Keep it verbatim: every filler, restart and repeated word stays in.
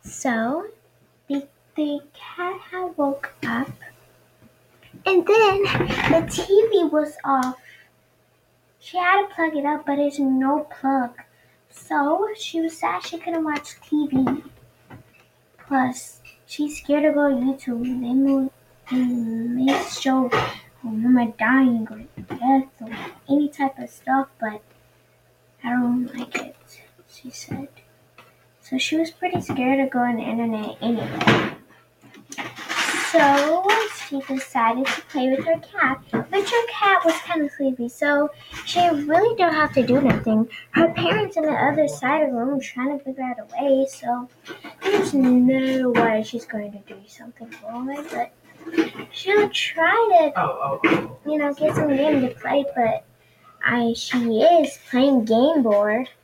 So the, the cat had woke up, and then the T V was off. She had to plug it up, but there's no plug. So she was sad she couldn't watch T V. Plus, she's scared to go to YouTube. They move, they show a woman dying or death or any type of stuff, but I don't like it, she said. So she was pretty scared to go on the internet anyway. So she decided to play with her cat, but her cat was kind of sleepy, so she really don't have to do nothing. Her parents on the other side of the room trying to figure out a way, so there's no way she's going to do something wrong, but she'll try to, you know, get some game to play, but I she is playing Game Board.